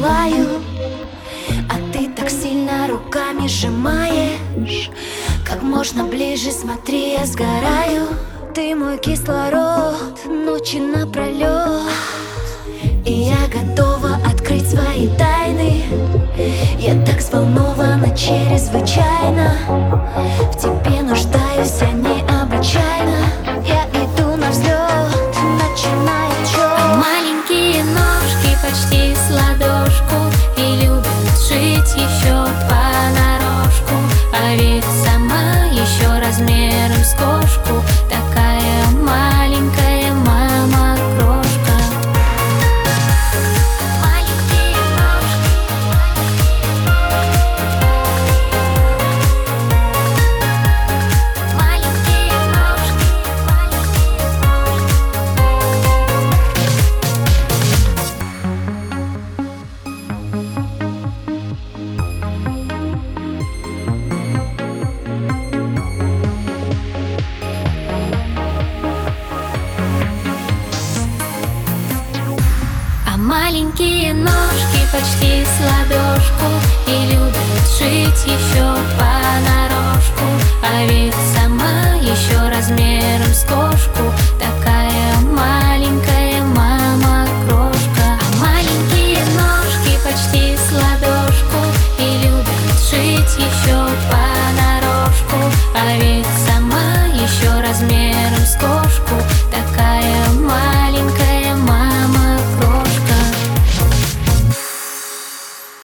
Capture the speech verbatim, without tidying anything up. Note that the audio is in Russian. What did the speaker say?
желаю, а ты так сильно руками сжимаешь. Как можно ближе, смотри, я сгораю. Ты мой кислород, ночи напролет, и я готова открыть свои тайны. Я так взволнована чрезвычайно, в тебе нуждаюсь я необычайно. Я иду на взлет, начинаю отчет. Маленькие ножки почти с ладошку и любят жить еще понарошку. А ведь сама еще размером с кошку, такая маленькая мама-крошка. Маленькие ножки, маленькие ножки, а маленькие ножки почти с ладошку и любят жить еще понарошку. А ведь сама еще размером с кошку,